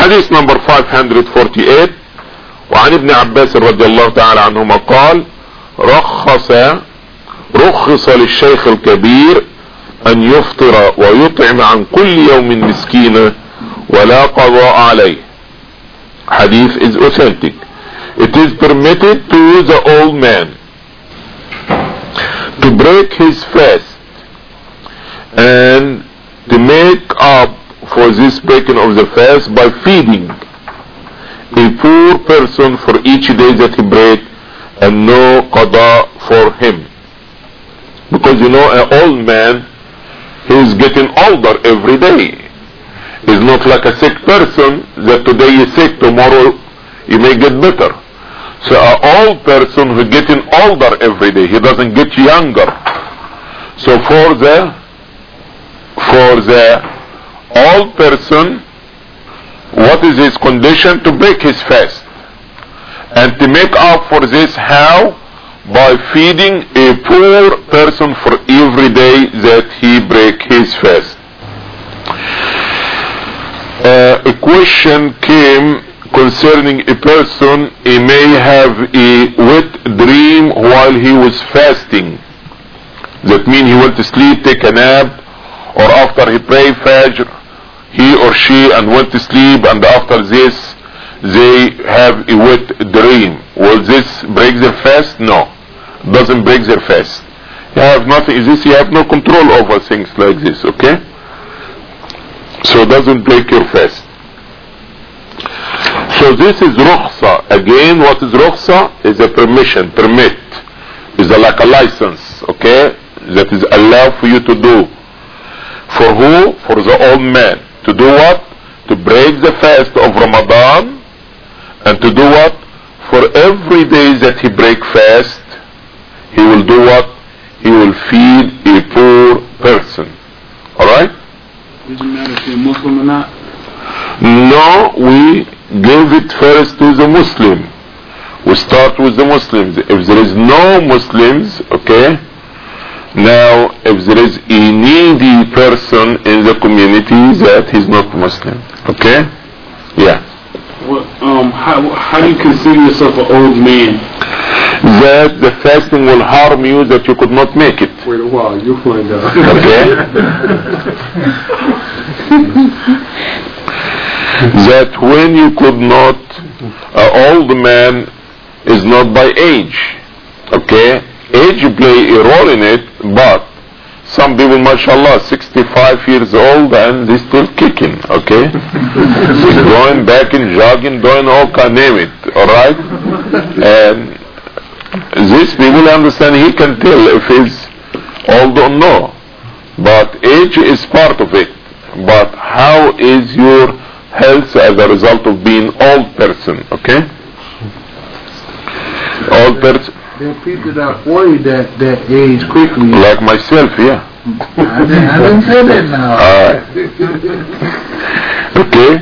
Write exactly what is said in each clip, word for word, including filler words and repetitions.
حديث number five hundred forty-eight. وعن ابن عباس رضي الله تعالى عنهما قال رخص رخص للشيخ الكبير ان يفطر ويطعم عن كل يوم مسكينا ولا قضاء عليه. Hadith is authentic. It is permitted to the old man to break his fast and to make up for this breaking of the fast by feeding a poor person for each day that he break, and no qada for him. Because you know, an old man, he is getting older every day. He's not like a sick person that today is sick, tomorrow you may get better. So an old person who is getting older every day, he doesn't get younger. So for the for the old person, what is his condition? To break his fast. And to make up for this, how? By feeding a poor person for every day that he break his fast. Uh, a question came concerning a person, he may have a wet dream while he was fasting. That means he went to sleep, take a nap, or after he prayed Fajr, he or she and went to sleep, and after this they have a wet dream. Will this break their fast? No, doesn't break their fast. You have nothing, this you have no control over things like this, okay? So it doesn't break your fast. So this is rukhsa. Again, what is rukhsa? Is a permission, permit. Is a, like a license, okay? That is allowed for you to do. For who? For the old man. To do what? To break the fast of Ramadan, and to do what? For every day that he break fast, he will do what? He will feed a poor person. Alright? Doesn't matter if you're Muslim or not? No, we give it first to the Muslim. We start with the Muslims. If there is no Muslims, okay, now if there is a needy person in the community that is not Muslim, okay, yeah. Well, um, how, how do you consider yourself an old man? That the fasting will harm you, that you could not make it. Wait a while, you'll find out. Okay. That when you could not, an old man is not by age, okay? Age play a role in it, but some people, mashallah, sixty-five years old and they still kicking, okay? Going back and jogging, doing all kind, name it, alright? And these people understand, he can tell if he's old or no. But age is part of it. But how is your health as a result of being old person, okay? Old person. There are people that worry that that age quickly. Like myself, yeah. I didn't, I didn't say that now. Alright. Okay.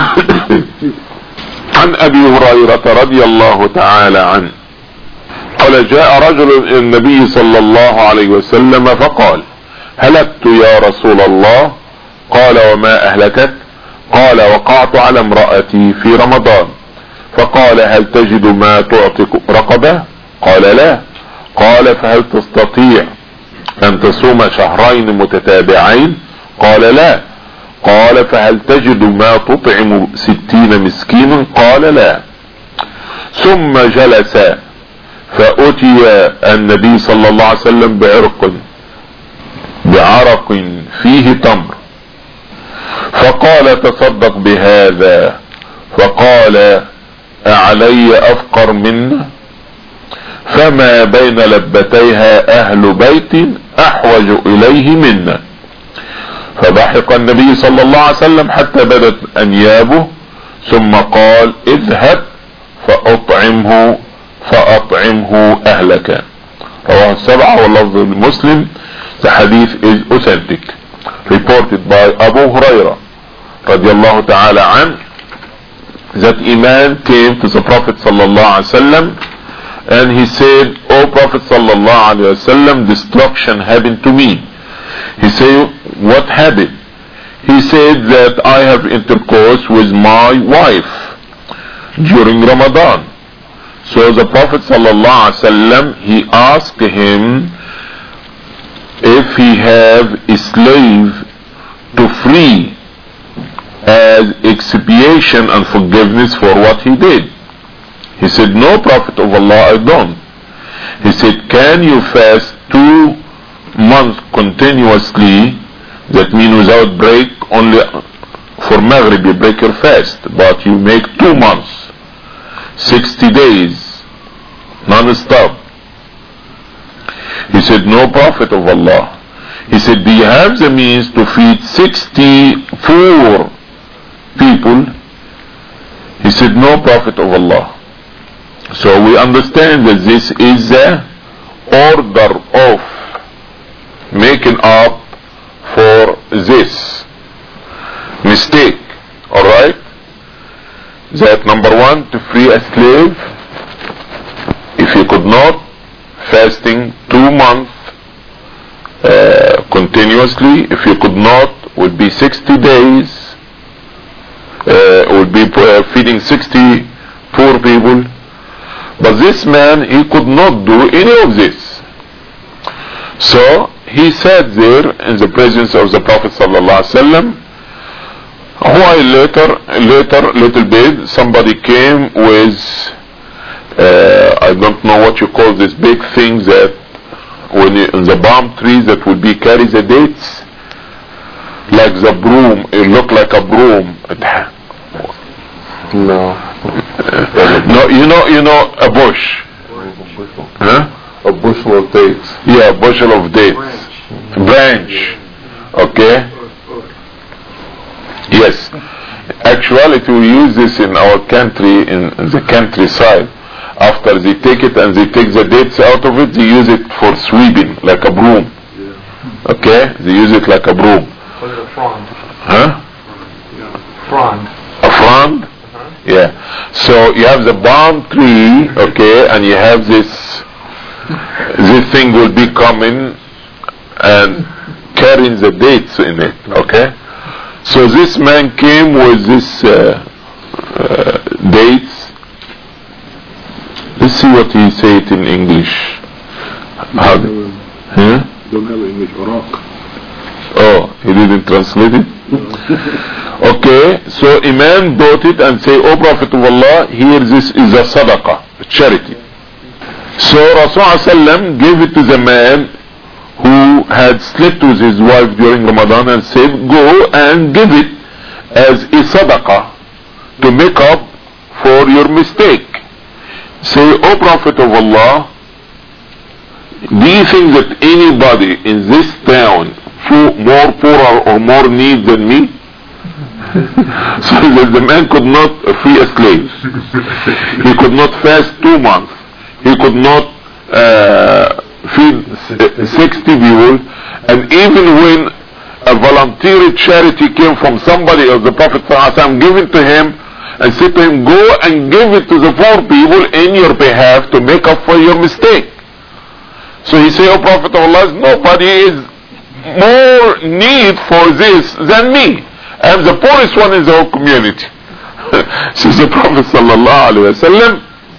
عن أبي هريرة رضي الله تعالى عنه قال جاء رجل إلى النبي صلى الله عليه وسلم فقال هلكت يا رسول الله. قال وما أهلكت؟ قال وقعت على امرأتي في رمضان. فقال هل تجد ما تعتق رقبة؟ قال لا. قال فهل تستطيع أن تصوم شهرين متتابعين؟ قال لا. قال فهل تجد ما تطعم ستين مسكينا؟ قال لا. ثم جلس فأتي النبي صلى الله عليه وسلم بعرق بعرق فيه تمر فقال تصدق بهذا. فقال أعلي أفقر منه؟ فما بين لبتيها أهل بيت أحوج إليه منا. فضحك النبي صلى الله عليه وسلم حتى بدت أنيابه ثم قال اذهب فأطعمه فأطعمه أهلك. رواه السبعة واللفظ المسلم. The hadith is authentic, reported by Abu Hurairah radiallahu ta'ala an, that a man came to the Prophet sallallahu alaihi wasallam and he said, O Prophet sallallahu alaihi wasallam, destruction happened to me. He said, what happened? he said that I have intercourse with my wife during Ramadan. So the Prophet sallallahu alaihi wasallam, he asked him if he have a slave to free as expiation and forgiveness for what he did. He said, no, Prophet of Allah, I don't. He said, can you fast two months continuously? That means without break, only for Maghrib you break your fast, but you make two months, sixty days, non-stop. He said, no, Prophet of Allah. He said, do you have the means to feed sixty-four people? He said, no, Prophet of Allah. So we understand that this is the order of making up for this mistake. Alright? That number one, to free a slave, if he could not, fasting two months uh, continuously. If you could not, would be sixty days, uh, would be uh, feeding sixty poor people. But this man, he could not do any of this. So he sat there in the presence of the Prophet sallallahu alaihi wasallam. While later, later, little bit, somebody came with Uh, I don't know what you call this big thing that when you, in the palm trees that would be carry the dates, like the broom. It looked like a broom. No. No, you know, you know a bush. Huh? A bushel of dates. Yeah, a bushel of dates. Branch. Okay. Yes. Actually, we use this in our country, in, in the countryside. After they take it and they take the dates out of it, they use it for sweeping, like a broom. Okay? They use it like a broom. What is a frond? Huh? Frond. A frond? Uh-huh. Yeah. So you have the palm tree, okay, and you have this, this thing will be coming and carrying the dates in it, okay? So this man came with this uh, uh, dates. Let's see what he said in English. How? Huh? Don't have English. Iraq. Oh, he didn't translate it? Okay, so Imam brought it and say, O Prophet of Allah, here this is a sadaqah, a charity. So Rasulullah gave it to the man who had slept with his wife during Ramadan and said, go and give it as a sadaqah to make up for your mistake. Say, O Prophet of Allah, do you think that anybody in this town more poorer or more need than me? So that the man could not free a slave. He could not fast two months. He could not uh, feed sixty people. And even when a voluntary charity came from somebody of the Prophet ﷺ given to him, and said to him, go and give it to the poor people in your behalf to make up for your mistake. So he said, O Prophet of Allah, nobody is more need for this than me. I am the poorest one in the whole community. So the Prophet sallallahu alaihi wasallam,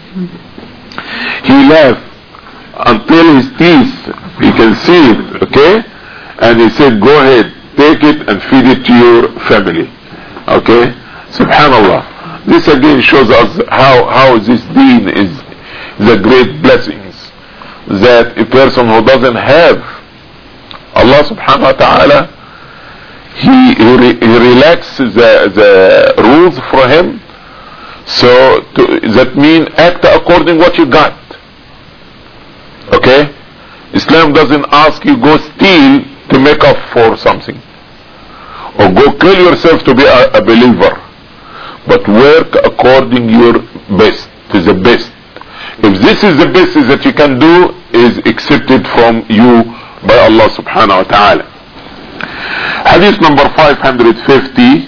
he laughed until his teeth, you can see it, okay? And he said, go ahead, take it and feed it to your family. Okay? Subhanallah. This again shows us how, how this deen is the great blessings that a person who doesn't have Allah subhanahu wa ta'ala, he, he, re, he relaxes the, the rules for him. So to, that means act according what you got. Okay? Islam doesn't ask you go steal to make up for something, or go kill yourself to be a, a believer. But work according your best, to the best. If this is the best that you can do, is accepted from you by Allah subhanahu wa ta'ala. Hadith number five hundred fifty,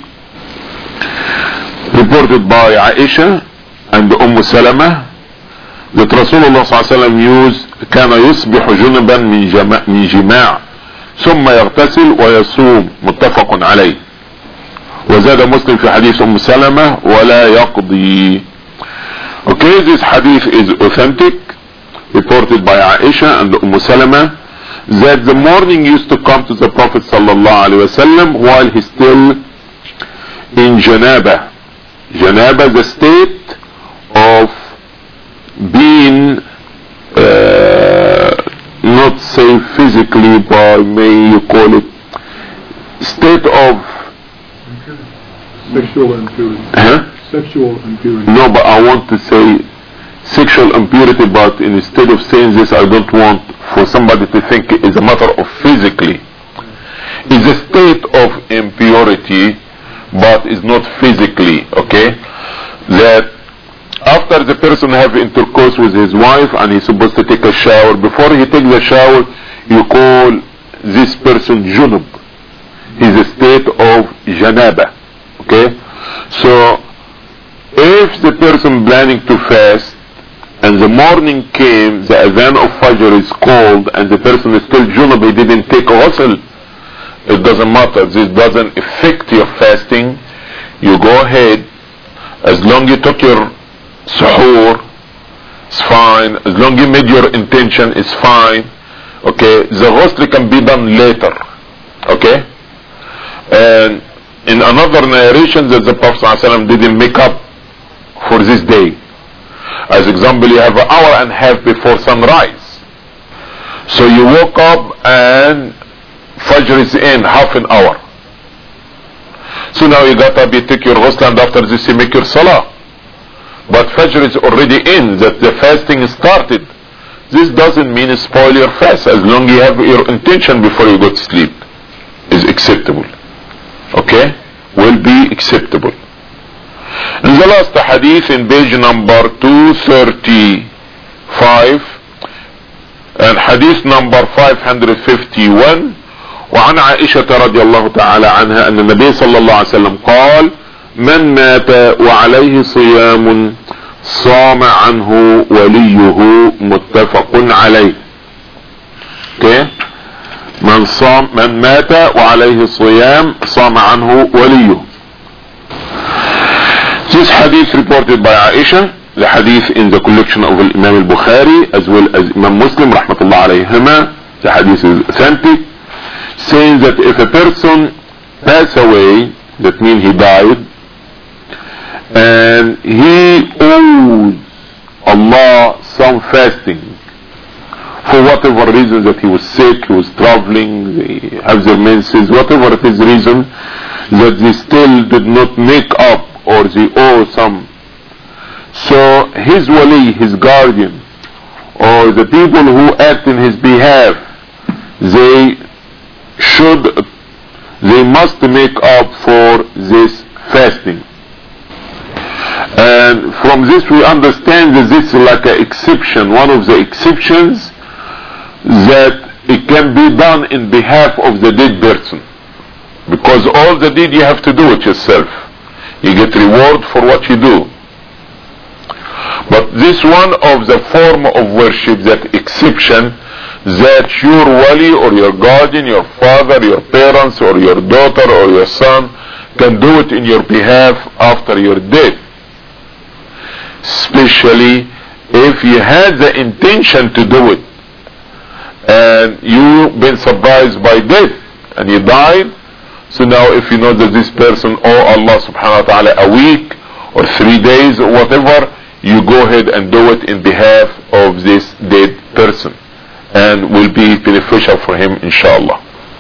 reported by Aisha and Umm Salama, that Rasulullah sallallahu alaihi wasallam used, كان يصبح جنبا من جماع, من جماع ثم يغتسل ويصوم, متفق عليه. وزاد مسلم في حديث ام سلمة ولا يقضي. Okay, this hadith is authentic, reported by Aisha and Umm Salama, that the morning used to come to the Prophet sallallahu alaihi wasallam while he's still in Janaba. Janaba, the state of being uh, not say physically, but may you call it state of Sexual impurity. huh? Sexual impurity. No, but I want to say sexual impurity, but instead of saying this, I don't want for somebody to think it's a matter of physically. It's a state of impurity, but it's not physically, okay? That after the person have intercourse with his wife and he's supposed to take a shower, before he takes the shower, you call this person junub. He's a state of janaba, okay? So if the person planning to fast and the morning came, the adhan of Fajr is called and the person is still junub, he didn't take a ghusl, it doesn't matter. This doesn't affect your fasting. You go ahead, as long you took your suhoor, it's fine. As long you made your intention, it's fine. Okay, the ghusl can be done later. Okay, and in another narration that the Prophet ﷺ didn't make up for this day. As example, you have an hour and a half before sunrise, so you woke up and Fajr is in half an hour. So now you got up, you take your ghusl, and after this you make your salah. But Fajr is already in, that the fasting started. This doesn't mean spoil your fast, as long as you have your intention before you go to sleep is acceptable. Okay, will be acceptable. In the last hadith in page number two thirty-five and hadith number five hundred fifty-one, وعن عائشة رضي الله تعالى عنها أن النبي صلى الله عليه وسلم قال: من مات وعليه صيام صام عنه وليه متفق عليه. okay. من صام من مات وعليه صيام صام عنه وليه. This hadith reported by Aisha, the hadith in the collection of Imam al-Bukhari as well as Imam Muslim rahmatullah alayhima. The hadith is authentic, saying that if a person passed away, that means he died, and he owes Allah some fasting for whatever reason, that he was sick, he was traveling, he has their menses, whatever it is reason, that they still did not make up or they owe some. So his wali, his guardian, or the people who act in his behalf, they should, they must make up for this fasting. And from this we understand that this is like an exception, one of the exceptions, that it can be done in behalf of the dead person, because all the deed you have to do it yourself. You get reward for what you do. But this one of the form of worship, that exception, that your wali or your guardian, your father, your parents or your daughter or your son can do it in your behalf after your death. Especially if you had the intention to do it and you've been surprised by death and you died. So now if you know that this person owe Allah subhanahu wa ta'ala a week or three days or whatever, you go ahead and do it in behalf of this dead person, and will be beneficial for him inshallah.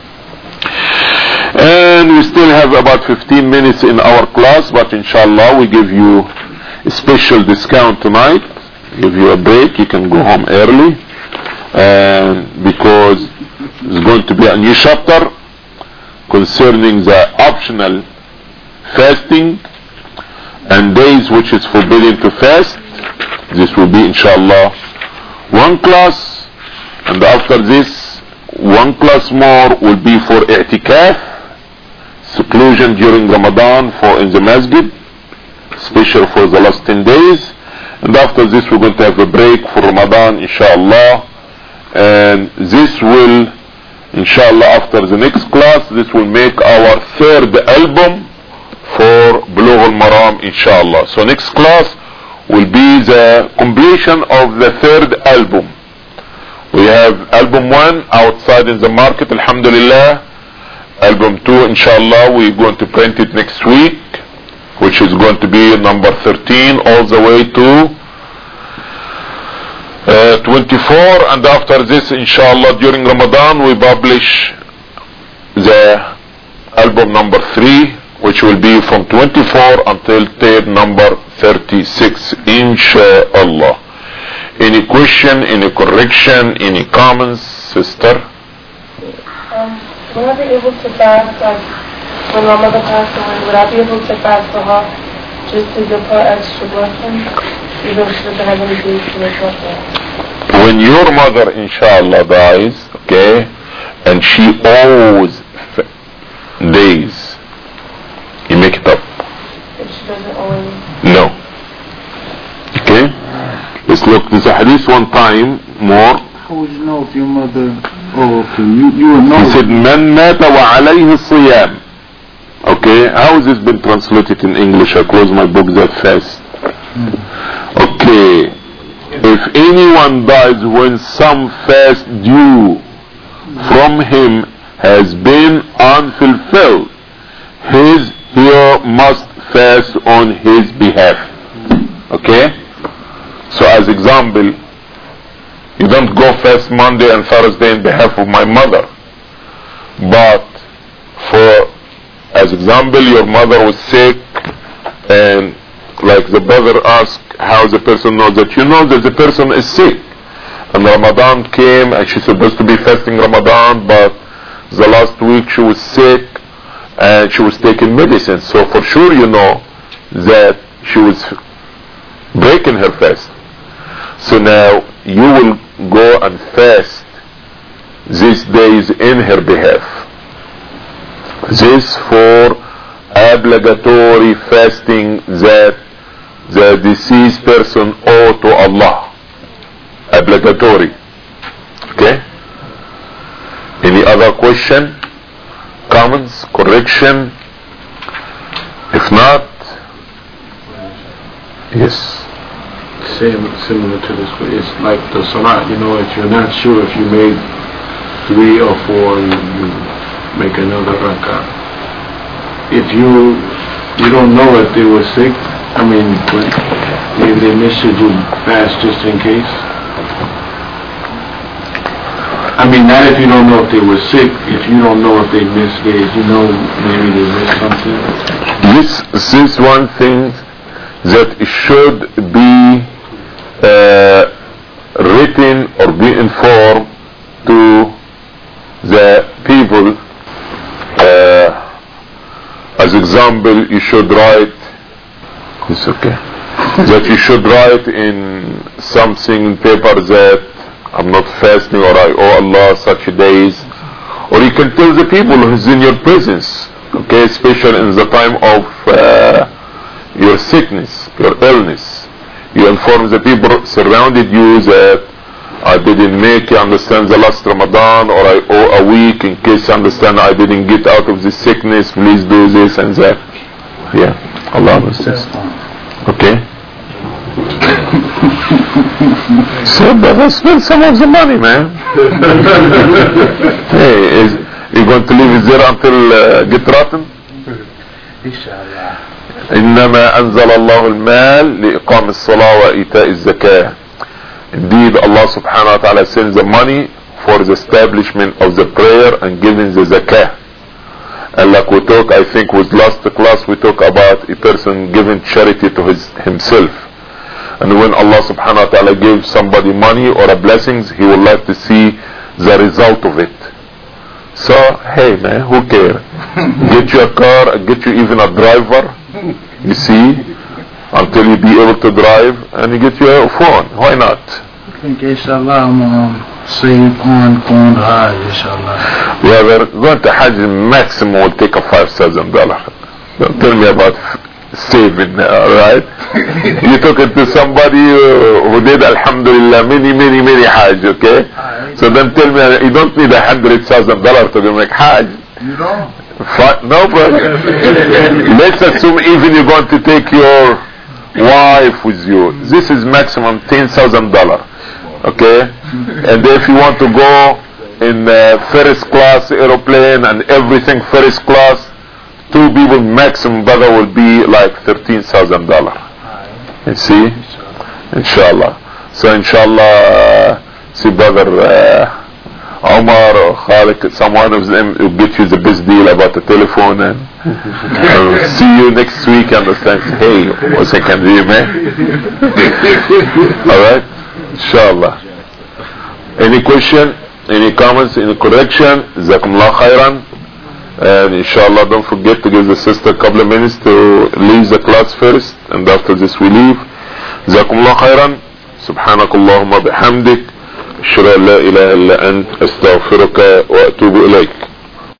And we still have about fifteen minutes in our class, but inshallah we give you a special discount tonight, give you a break, you can go home early, and because it's going to be a new chapter concerning the optional fasting and days which is forbidden to fast. This will be inshallah one class, and after this one class more will be for i'tikaf, seclusion during Ramadan for in the masjid, special for the last ten days, and after this we're going to have a break for Ramadan inshallah. And this will inshallah after the next class, this will make our third album for Bulugh al-Maram, inshallah. So next class will be the completion of the third album. We have album one outside in the market, alhamdulillah. Album two, inshallah, we're going to print it next week, which is going to be number thirteen all the way to uh, twenty-four. And after this, inshallah, during Ramadan, we publish the album number three, which will be from twenty-four until tape number thirty-six, inshallah. Any question, any correction, any comments, sister? Um, will I be able to fast, like, when my mother passed away, would I be able to fast for her just to give her extra blessing? Even if she doesn't have any days to make up that? When your mother, inshallah, dies, okay, and she owes days, you make it up. If she doesn't owe any? No. Okay? Let's look, there's a hadith one time more. How would you know if your mother... Oh, okay. You, you would know. He said, Man mata wa alayhi siyam. Okay, how has this been translated in English? I close my book that fast. Hmm. Okay. If anyone dies when some fast due from him has been unfulfilled, his hero must fast on his behalf. Okay? So as example, you don't go fast Monday and Thursday in behalf of my mother. But for, as example, your mother was sick, and like the brother asked how the person knows that you know that the person is sick. And Ramadan came and she's supposed to be fasting Ramadan, but the last week she was sick and she was taking medicine. So for sure you know that she was breaking her fast. So now you will go and fast these days in her behalf. This for obligatory fasting that the deceased person owe to Allah. Obligatory. Okay? Any other question? Comments? Correction? If not, yes. Same, similar to this, but it's like the salat, you know, if you're not sure if you made three or four, you, you make another rak'ah. If you you don't know if they were sick, I mean, maybe they missed it, you fast just in case. I mean, not if you don't know if they were sick, if you don't know if they missed days, you know, maybe they missed something. This, this is one thing that should be uh, written or be informed to the people. Uh, as example, you should write, it's okay, that you should write in something in paper that I'm not fasting or I owe Allah such days. Or you can tell the people who's in your presence, okay, especially in the time of uh, your sickness, your illness. You inform the people surrounded you that I didn't make you understand the last Ramadan, or I owe a week in case you understand I didn't get out of this sickness, please do this and that. Yeah, Allah understands. Okay. So brother, spend some of the money, man. Hey, is you going to leave it there until uh, get rotten? Inshallah. إنما أنزل الله المال لإقام الصلاة وإيتاء الزكاة. Indeed, Allah subhanahu wa ta'ala sends the money for the establishment of the prayer and giving the zakah. And like we talk, I think with last class we talk about a person giving charity to his himself. And when Allah subhanahu wa ta'ala gives somebody money or a blessings, He would like to see the result of it. So, hey man, who cares? Get you a car, get you even a driver, you see, until you be able to drive, and you get your phone. Why not? I think inshallah I'm um, save on going to Hajj, inshallah. Yeah, we're going to Hajj, maximum will take a five thousand dollars. Don't tell me about saving, alright? You took it to somebody uh, who did alhamdulillah many, many, many Hajj, okay? So don't tell me, you don't need a hundred thousand dollars to make Hajj. You don't? Fi- no problem. Let's assume even you're going to take your wife with you. This is maximum ten thousand dollars. Okay? And if you want to go in uh, first class aeroplane and everything first class, two people maximum brother will be like thirteen thousand dollars. You see? Inshallah. So inshallah, uh, see brother uh, Omar or Khalid, someone of them will get you the best deal about the telephone, and uh, see you next week. Understand? Hey, what's I can do, man? Alright? Inshallah. Any question? Any comments? Any correction? Jazakumullah khairan. And inshallah, don't forget to give the sister a couple of minutes to leave the class first, and after this we leave. Jazakumullah khairan. Subhanakallahumma bihamdik. أشهد أن لا إله إلا أنت أستغفرك وأتوب إليك.